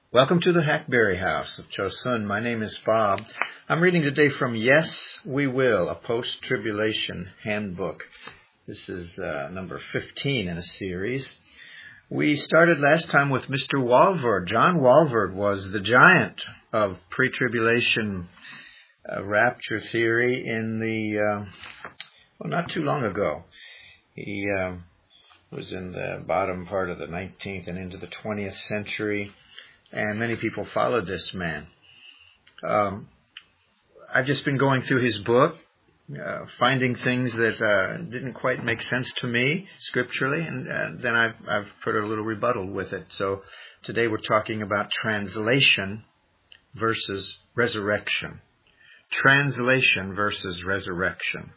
Welcome to the Hackberry House of Chosun. My name is Bob. I'm reading today from Yes, We Will, a post-tribulation handbook. This is number 15 in a series. We started last time with Mr. Walvoord. John Walvoord was the giant of pre-tribulation rapture theory in the, not too long ago. He was in the bottom part of the 19th and into the 20th century. And many people followed this man. I've just been going through his book, finding things that didn't quite make sense to me scripturally, and then I've put a little rebuttal with it. So today we're talking about translation versus resurrection. Translation versus resurrection.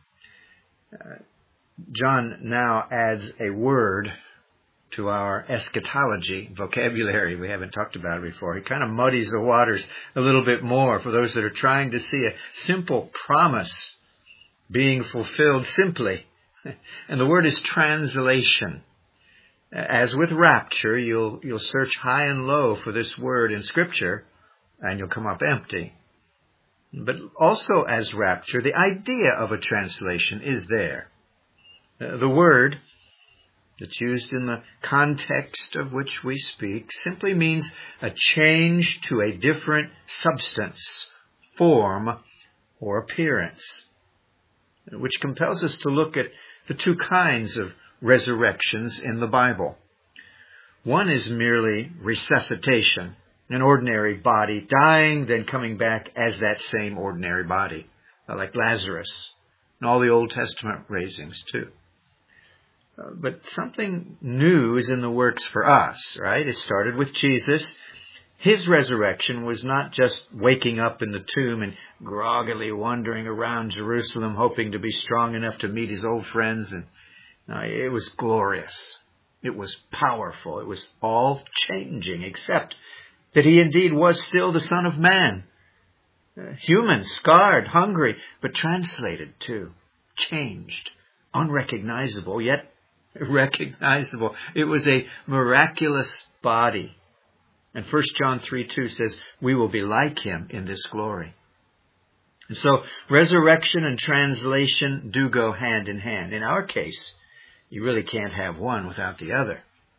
John now adds a word to our eschatology vocabulary. We haven't talked about it before. He kind of muddies the waters a little bit more for those that are trying to see a simple promise being fulfilled simply. And the word is translation. As with rapture, you'll search high and low for this word in Scripture, and you'll come up empty. But also as rapture, the idea of a translation is there. The word that's used in the context of which we speak simply means a change to a different substance, form, or appearance, which compels us to look at the two kinds of resurrections in the Bible. One is merely resuscitation, an ordinary body dying, then coming back as that same ordinary body, like Lazarus, and all the Old Testament raisings too. But something new is in the works for us, right? It started with Jesus. His resurrection was not just waking up in the tomb and groggily wandering around Jerusalem hoping to be strong enough to meet his old friends. It was glorious. It was powerful. It was all changing, except that he indeed was still the Son of Man. Human, scarred, hungry, but translated too. Changed, unrecognizable, yet recognizable. It was a miraculous body. And 1 John 3:2 says, we will be like him in this glory. And so resurrection and translation do go hand in hand. In our case, you really can't have one without the other.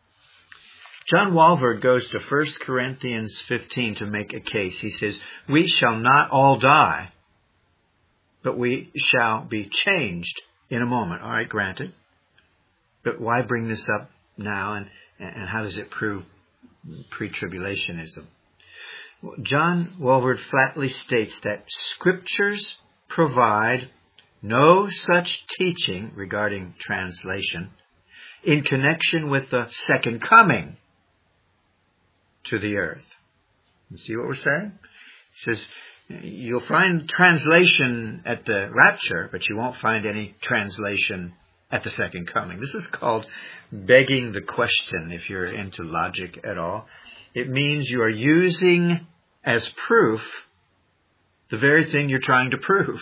John Walvoord goes to 1 Corinthians 15 to make a case. He says, we shall not all die, but we shall be changed in a moment. All right, granted. But why bring this up now, and how does it prove pre-tribulationism? John Walvoord flatly states that Scriptures provide no such teaching regarding translation in connection with the second coming to the earth. You see what we're saying? He says, you'll find translation at the rapture, but you won't find any translation at the second coming. This is called begging the question, if you're into logic at all. It means you are using as proof the very thing you're trying to prove.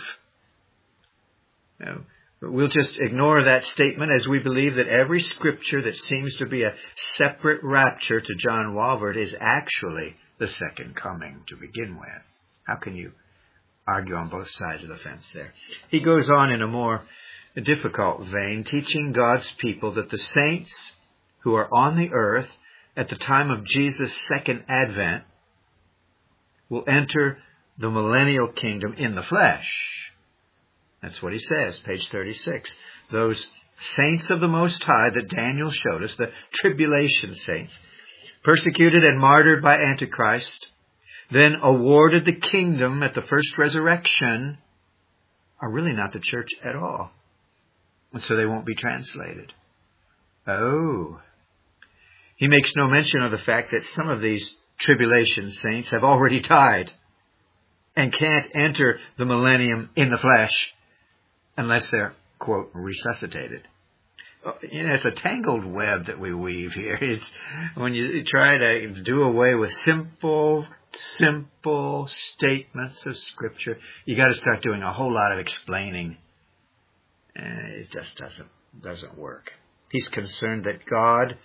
We'll just ignore that statement as we believe that every scripture that seems to be a separate rapture to John Walvoord is actually the second coming to begin with. How can you argue on both sides of the fence there? He goes on in a more difficult vein, teaching God's people that the saints who are on the earth at the time of Jesus' second advent will enter the millennial kingdom in the flesh. That's what he says, page 36. Those saints of the Most High that Daniel showed us, the tribulation saints, persecuted and martyred by Antichrist, then awarded the kingdom at the first resurrection, are really not the church at all. And so they won't be translated. Oh. He makes no mention of the fact that some of these tribulation saints have already died and can't enter the millennium in the flesh unless they're, quote, resuscitated. It's a tangled web that we weave here. It's when you try to do away with simple statements of Scripture, you got to start doing a whole lot of explaining. It just doesn't work. He's concerned that God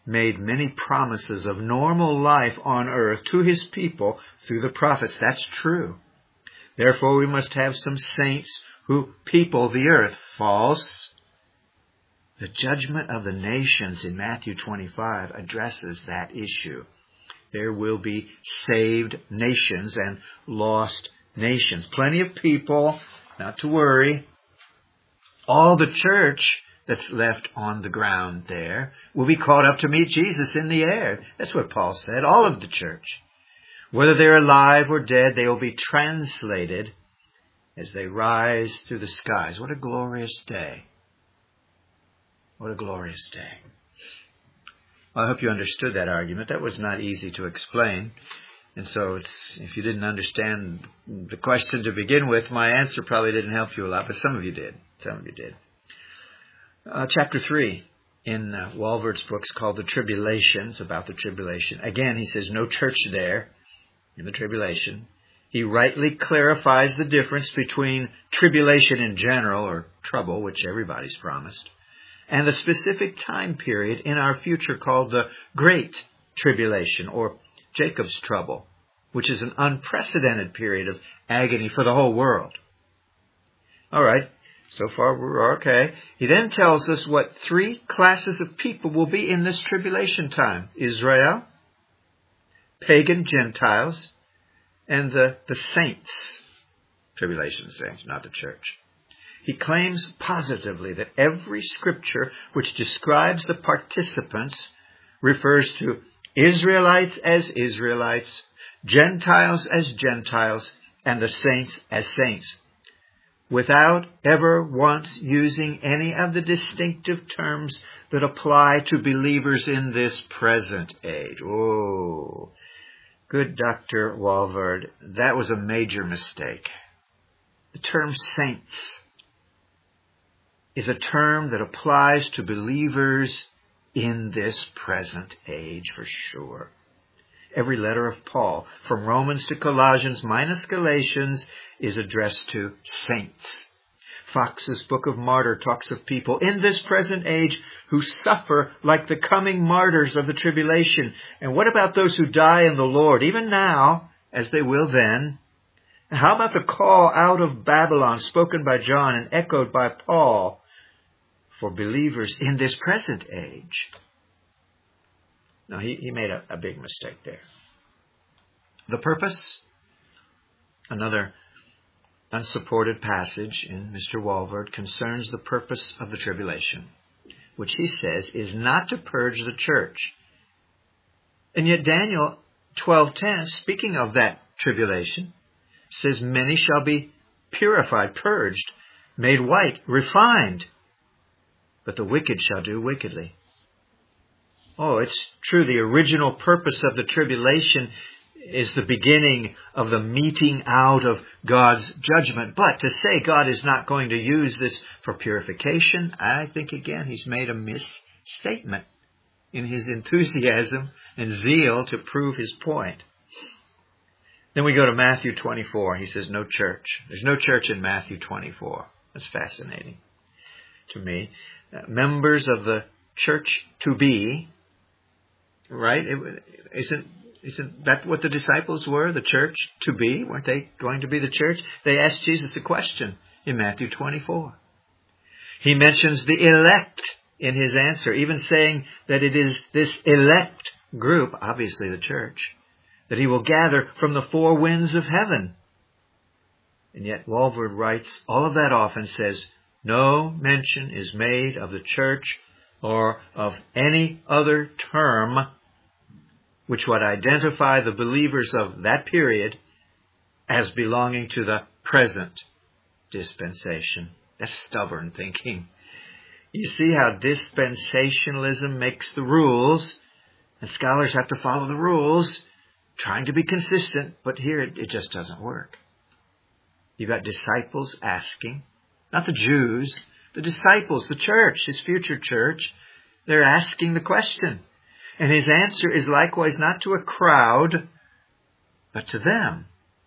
made many promises of normal life on earth to his people through the prophets. That's true. Therefore, we must have some saints who people the earth. False. The judgment of the nations in Matthew 25 addresses that issue. There will be saved nations and lost nations. Plenty of people, not to worry. All the church that's left on the ground there will be caught up to meet Jesus in the air. That's what Paul said, all of the church. Whether they're alive or dead, they will be translated as they rise through the skies. What a glorious day. What a glorious day. I hope you understood that argument. That was not easy to explain. And so if you didn't understand the question to begin with, my answer probably didn't help you a lot, but some of you did. Some of you did. Chapter 3 in Walvoord's book is called The Tribulation. It's about the tribulation. Again, he says no church there in the tribulation. He rightly clarifies the difference between tribulation in general, or trouble, which everybody's promised, and the specific time period in our future called the Great Tribulation, or Jacob's trouble, which is an unprecedented period of agony for the whole world. All right, so far we're okay. He then tells us what 3 classes of people will be in this tribulation time. Israel, pagan Gentiles, and the saints. Tribulation saints, not the church. He claims positively that every scripture which describes the participants refers to Israelites as Israelites, Gentiles as Gentiles, and the saints as saints, without ever once using any of the distinctive terms that apply to believers in this present age. Oh, good Dr. Walvoord, that was a major mistake. The term saints is a term that applies to believers in this present age for sure. Every letter of Paul, from Romans to Colossians minus Galatians, is addressed to saints. Fox's Book of Martyr talks of people in this present age who suffer like the coming martyrs of the tribulation. And what about those who die in the Lord, even now, as they will then? And how about the call out of Babylon spoken by John and echoed by Paul for believers in this present age? No, he made a big mistake there. The purpose, another unsupported passage in Mr. Walvoord, concerns the purpose of the tribulation, which he says is not to purge the church. And yet Daniel 12:10, speaking of that tribulation, says many shall be purified, purged, made white, refined, but the wicked shall do wickedly. Oh, it's true. The original purpose of the tribulation is the beginning of the meting out of God's judgment. But to say God is not going to use this for purification, I think, again, he's made a misstatement in his enthusiasm and zeal to prove his point. Then we go to Matthew 24. He says no church. There's no church in Matthew 24. That's fascinating to me. Members of the church to be, right? Isn't that what the disciples were, the church to be? Weren't they going to be the church? They asked Jesus a question in Matthew 24. He mentions the elect in his answer, even saying that it is this elect group, obviously the church, that he will gather from the 4 winds of heaven. And yet Walvoord writes all of that off and says, no mention is made of the church or of any other term which would identify the believers of that period as belonging to the present dispensation. That's stubborn thinking. You see how dispensationalism makes the rules, and scholars have to follow the rules, trying to be consistent, but here it just doesn't work. You've got disciples asking, not the Jews, the disciples, the church, his future church, they're asking the question. And his answer is likewise not to a crowd, but to them.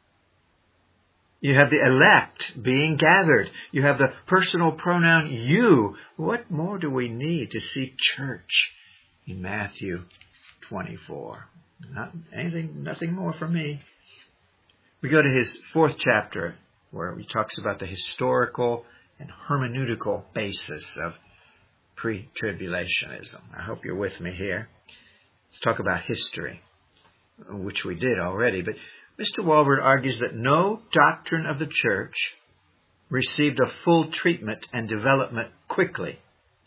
You have the elect being gathered. You have the personal pronoun you. What more do we need to see church in Matthew 24. Nothing more from me. We go to his 4th chapter, where he talks about the historical and hermeneutical basis of pre-tribulationism. I hope you're with me here. Let's talk about history, which we did already. But Mr. Walvoord argues that no doctrine of the church received a full treatment and development quickly.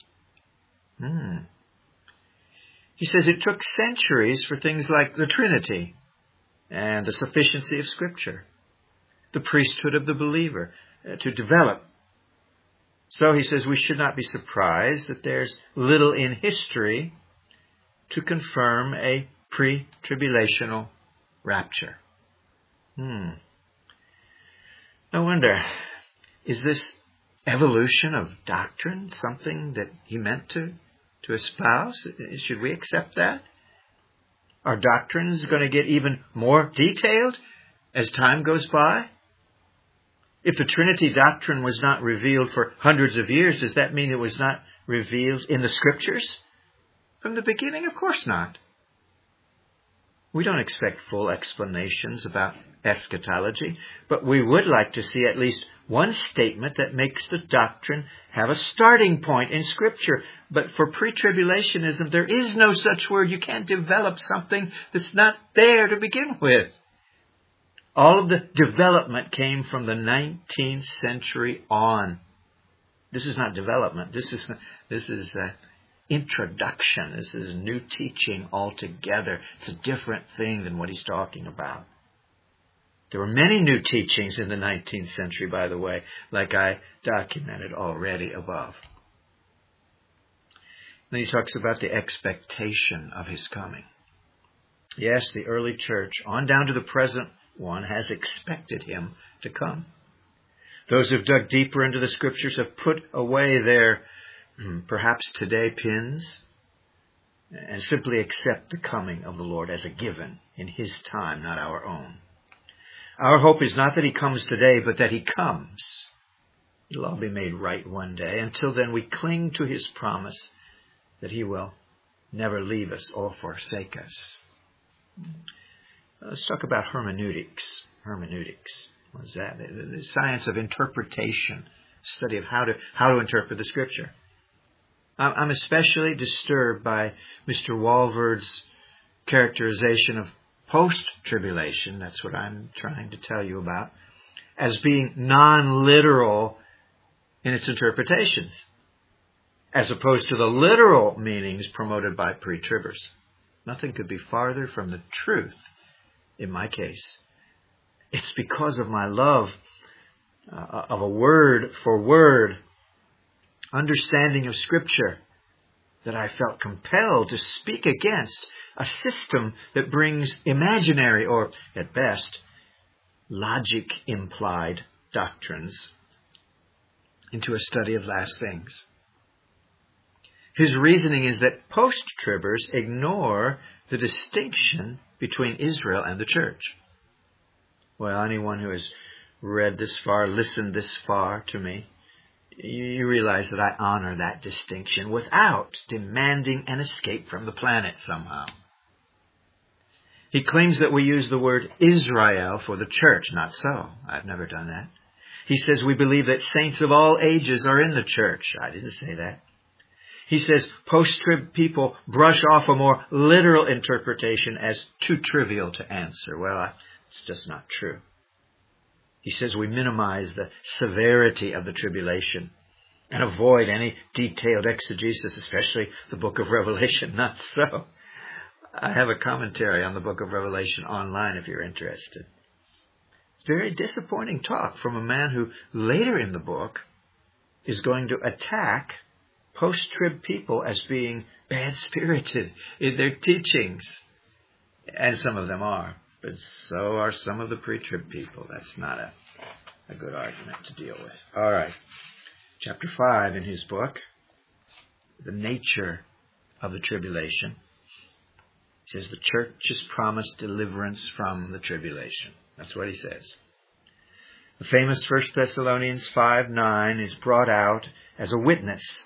He says it took centuries for things like the Trinity and the sufficiency of Scripture, the priesthood of the believer, to develop. So he says we should not be surprised that there's little in history to confirm a pre-tribulational rapture. No wonder. Is this evolution of doctrine something that he meant to espouse? Should we accept that? Are doctrines going to get even more detailed as time goes by? If the Trinity doctrine was not revealed for hundreds of years, does that mean it was not revealed in the Scriptures from the beginning? Of course not. We don't expect full explanations about eschatology, but we would like to see at least one statement that makes the doctrine have a starting point in Scripture. But for pre-tribulationism, there is no such word. You can't develop something that's not there to begin with. All of the development came from the 19th century on. This is not development. This is introduction. This is new teaching altogether. It's a different thing than what he's talking about. There were many new teachings in the 19th century, by the way, like I documented already above. Then he talks about the expectation of his coming. Yes, the early church, on down to the present one, has expected him to come. Those who've dug deeper into the Scriptures have put away their, perhaps today, pins, and simply accept the coming of the Lord as a given in His time, not our own. Our hope is not that He comes today, but that He comes. It'll all be made right one day. Until then, we cling to His promise that He will never leave us or forsake us. Let's talk about hermeneutics. Hermeneutics. What is that? The science of interpretation, study of how to interpret the Scripture. I'm especially disturbed by Mr. Walvoord's characterization of post-tribulation, that's what I'm trying to tell you about, as being non-literal in its interpretations, as opposed to the literal meanings promoted by pre-tribbers. Nothing could be farther from the truth in my case. It's because of my love of a word for word understanding of Scripture that I felt compelled to speak against a system that brings imaginary or, at best, logic-implied doctrines into a study of last things. His reasoning is that post-tribbers ignore the distinction between Israel and the church. Well, anyone who has read this far, listened this far to me, you realize that I honor that distinction without demanding an escape from the planet somehow. He claims that we use the word Israel for the church. Not so. I've never done that. He says we believe that saints of all ages are in the church. I didn't say that. He says post-trib people brush off a more literal interpretation as too trivial to answer. Well, it's just not true. He says we minimize the severity of the tribulation and avoid any detailed exegesis, especially the book of Revelation. Not so. I have a commentary on the book of Revelation online if you're interested. It's very disappointing talk from a man who later in the book is going to attack post-trib people as being bad-spirited in their teachings. And some of them are. But so are some of the pre-trib people. That's not a good argument to deal with. All right. Chapter 5 in his book, The Nature of the Tribulation. He says the church is promised deliverance from the tribulation. That's what he says. The famous 1 Thessalonians 5:9 is brought out as a witness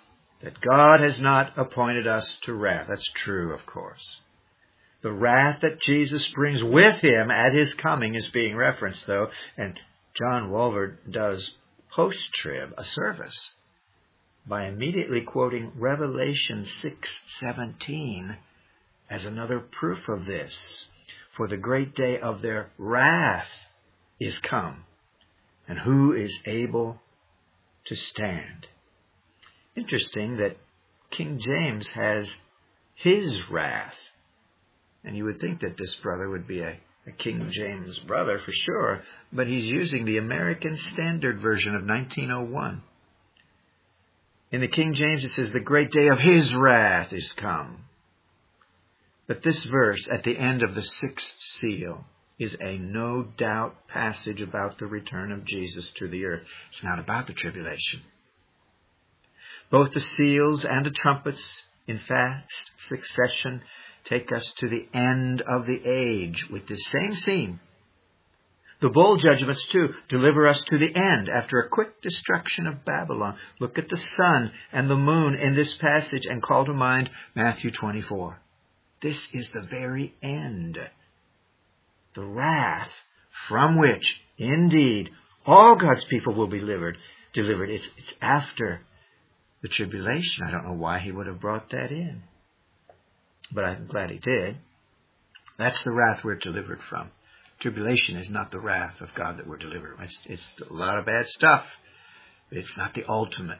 that God has not appointed us to wrath. That's true, of course. The wrath that Jesus brings with him at his coming is being referenced, though, and John Walvoord does post-trib a service by immediately quoting Revelation 6:17 as another proof of this. For the great day of their wrath is come, and who is able to stand? Interesting that King James has his wrath. And you would think that this brother would be a King James brother for sure, but he's using the American Standard Version of 1901. In the King James it says, the great day of his wrath is come. But this verse at the end of the sixth seal is a no doubt passage about the return of Jesus to the earth. It's not about the tribulation. Both the seals and the trumpets in fast succession take us to the end of the age with the same scene. The bowl judgments, too, deliver us to the end after a quick destruction of Babylon. Look at the sun and the moon in this passage and call to mind Matthew 24. This is the very end. The wrath from which, indeed, all God's people will be delivered. It's after the tribulation. I don't know why he would have brought that in, but I'm glad he did. That's the wrath we're delivered from. Tribulation is not the wrath of God that we're delivered from. It's a lot of bad stuff. It's not the ultimate.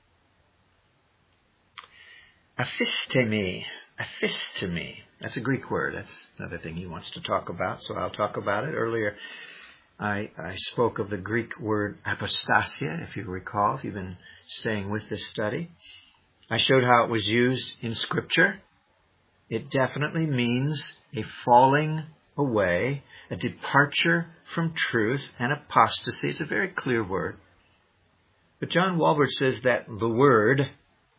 Aphistemi. That's a Greek word. That's another thing he wants to talk about, so I'll talk about it. Earlier, I spoke of the Greek word apostasia, if you recall, if you've been staying with this study. I showed how it was used in Scripture. It definitely means a falling away, a departure from truth, and apostasy. It's a very clear word. But John Walvoord says that the word,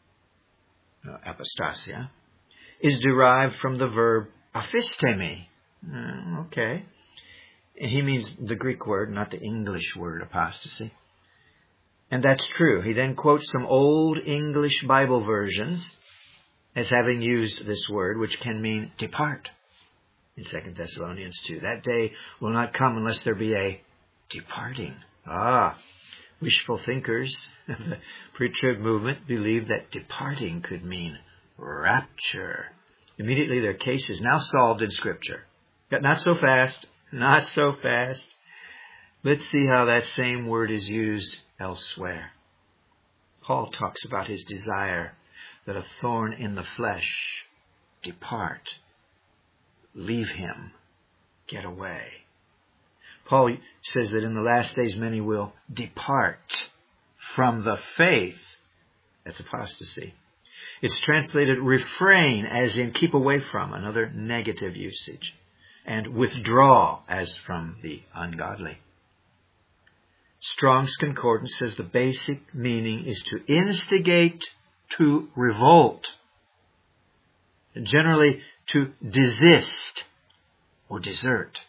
apostasia, is derived from the verb aphistemi. Okay. He means the Greek word, not the English word apostasy. And that's true. He then quotes some old English Bible versions as having used this word, which can mean depart. In 2 Thessalonians 2, that day will not come unless there be a departing. Wishful thinkers of the pre-trib movement believed that departing could mean rapture. Immediately their case is now solved in Scripture. But not so fast. Not so fast. Let's see how that same word is used elsewhere. Paul talks about his desire that a thorn in the flesh depart. Leave him. Get away. Paul says that in the last days many will depart from the faith. That's apostasy. It's translated refrain, as in keep away from, another negative usage, and withdraw, as from the ungodly. Strong's Concordance says the basic meaning is to instigate to revolt, generally to desist or desert.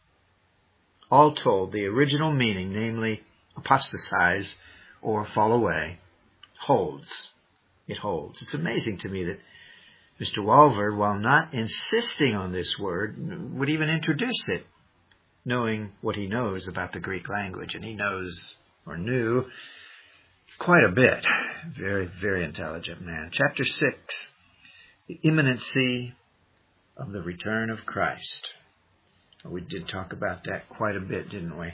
All told, the original meaning, namely apostatize or fall away, holds. It holds. It's amazing to me that Mr. Walvoord, while not insisting on this word, would even introduce it, knowing what he knows about the Greek language. And he knows, or knew, quite a bit. Very, very intelligent man. Chapter 6, the imminency of the return of Christ. We did talk about that quite a bit, didn't we?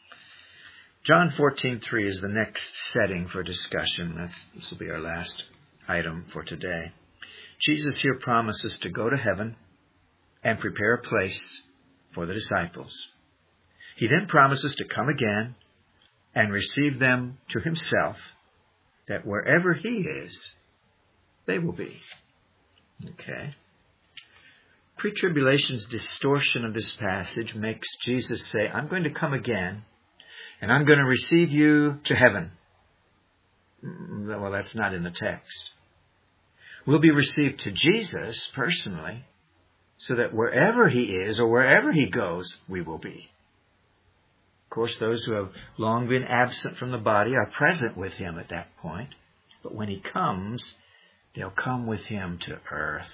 John 14:3 is the next setting for discussion. This will be our last item for today. Jesus here promises to go to heaven and prepare a place for the disciples. He then promises to come again and receive them to himself, that wherever he is, they will be. Okay. Pre-tribulation's distortion of this passage makes Jesus say, I'm going to come again, and I'm going to receive you to heaven. Well, that's not in the text. We'll be received to Jesus personally, so that wherever he is or wherever he goes, we will be. Of course, those who have long been absent from the body are present with him at that point. But when he comes, They'll come with him to earth.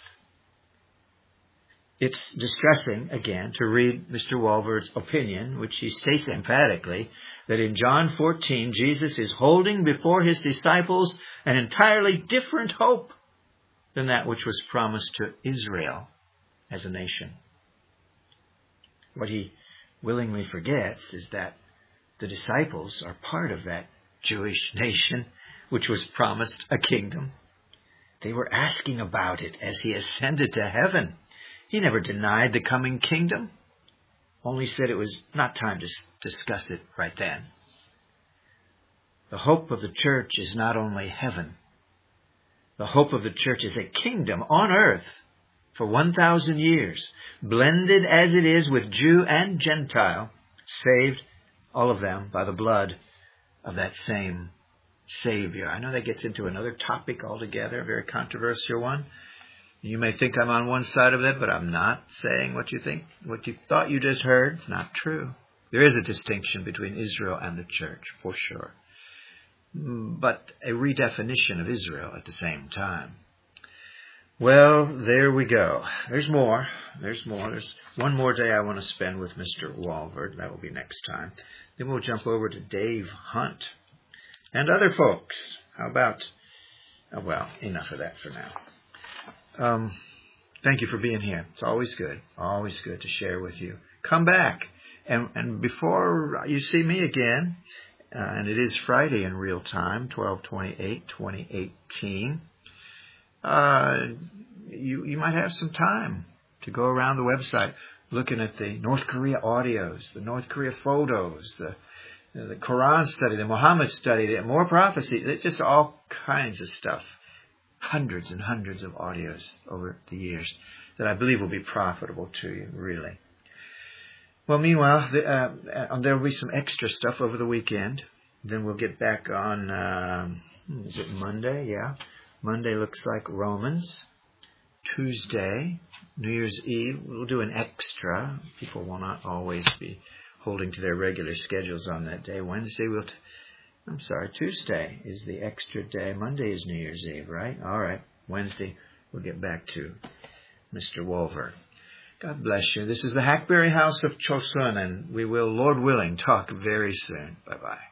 It's distressing, again, to read Mr. Walvoord's opinion, which he states emphatically, that in John 14, Jesus is holding before his disciples an entirely different hope than that which was promised to Israel as a nation. What he willingly forgets is that the disciples are part of that Jewish nation which was promised a kingdom. They were asking about it as he ascended to heaven. He never denied the coming kingdom, only said it was not time to discuss it right then. The hope of the church is not only heaven. The hope of the church is a kingdom on earth for 1,000 years, blended as it is with Jew and Gentile, saved, all of them, by the blood of that same Savior. I know that gets into another topic altogether, a very controversial one. You may think I'm on one side of that, but I'm not saying what you thought you just heard. It's not true. There is a distinction between Israel and the church, for sure. But a redefinition of Israel at the same time. Well, there we go. There's more. There's one more day I want to spend with Mr. Walvoord. That will be next time. Then we'll jump over to Dave Hunt and other folks. How about, enough of that for now. Thank you for being here. It's always good to share with you. Come back. And before you see me again, and it is Friday in real time, 12/28/2018, you might have some time to go around the website looking at the North Korea audios, the North Korea photos, the Quran study, the Muhammad study, the more prophecy, just all kinds of stuff. Hundreds and hundreds of audios over the years that I believe will be profitable to you, really. Well, meanwhile, there will be some extra stuff over the weekend. Then we'll get back on, is it Monday? Yeah. Monday looks like Romans. Tuesday, New Year's Eve, we'll do an extra. People will not always be holding to their regular schedules on that day. Wednesday, Tuesday is the extra day. Monday is New Year's Eve, right? All right. Wednesday, we'll get back to Mr. Walvoord. God bless you. This is the Hackberry House of Chosun, and we will, Lord willing, talk very soon. Bye-bye.